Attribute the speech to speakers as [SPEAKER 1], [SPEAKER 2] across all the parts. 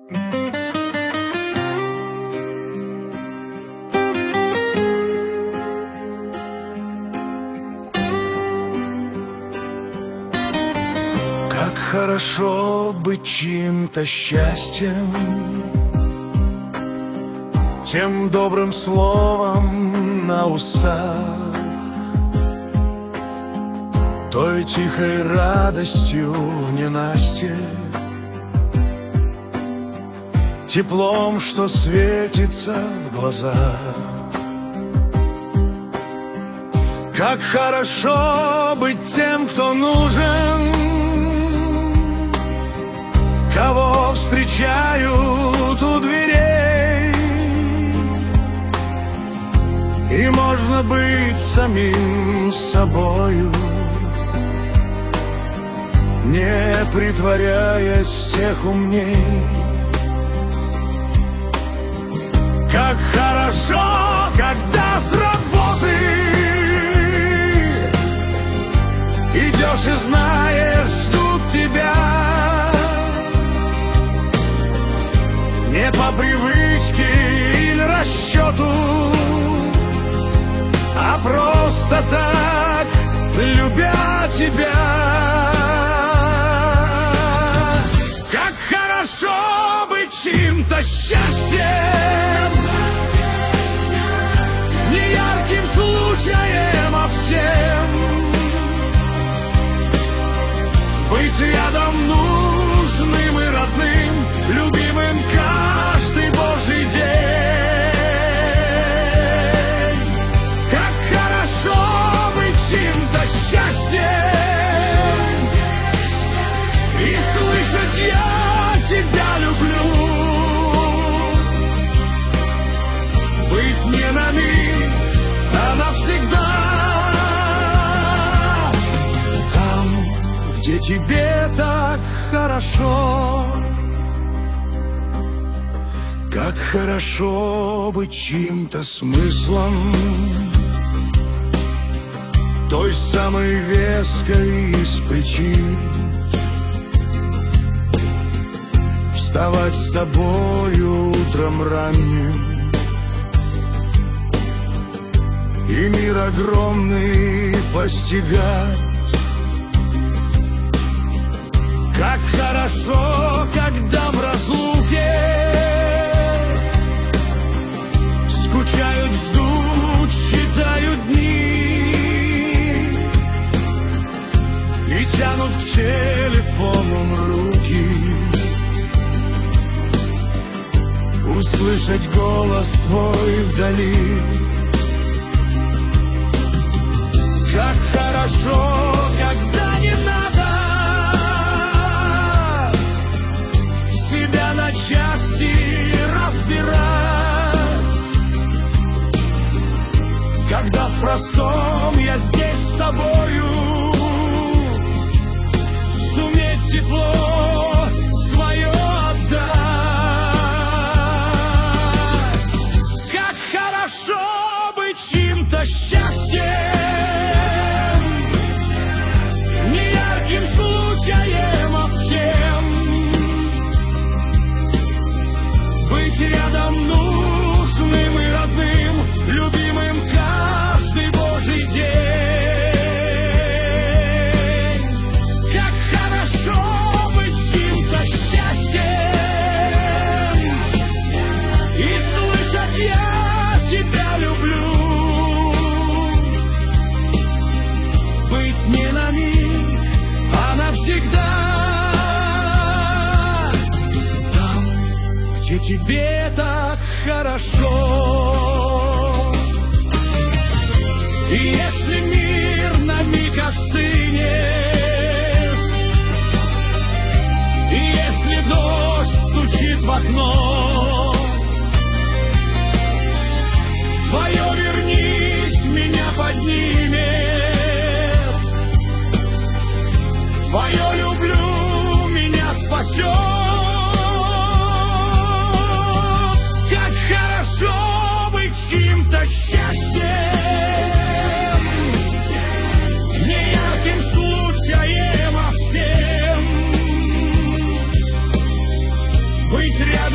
[SPEAKER 1] Как хорошо быть чьим-то счастьем, тем добрым словом на устах, той тихой радостью в ненастье, теплом, что светится в глазах. Как хорошо быть тем, кто нужен, кого встречают у дверей, и можно быть самим собою, не притворяясь всех умней. Как хорошо, когда с работы идешь и знаешь, ждут тебя, не по привычке или расчету, а просто так, любя тебя. Как хорошо быть чьим-то счастьем, не ярким случаем, а всем. Быть рядом нужным и родным, любимым каждый божий день. Как хорошо быть чьим-то счастьем и слышать: я тебя люблю. Быть не на миг, а навсегда. Там, где тебе так хорошо. Как хорошо быть чьим-то смыслом, той самой веской из причин. Вставать с тобою утром ранним и мир огромный постигать. Как хорошо, когда в разлуке скучают, ждут, считают дни и тянут к телефону руки. Услышать голос твой вдали. Как хорошо, когда не надо себя на части разбирать, когда в простом я здесь с тобою, суметь тепло свое отдать. Как хорошо быть чьим-то счастьем, не ярким случаем, а всем. Быть рядом нужным и родным, любимым каждый божий день. Как хорошо быть чьим-то счастьем и слышать: я тебя люблю. Быть не на миг, а навсегда. Там, где тебе так хорошо. И если мир на миг остынет, и если дождь стучит в окно, твое вернись меня поднимет, твое люблю меня спасет. Как хорошо быть чьим-то счастьем, не ярким случаем, а всем. Быть рядом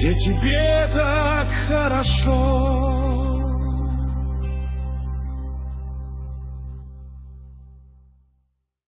[SPEAKER 1] где тебе так хорошо.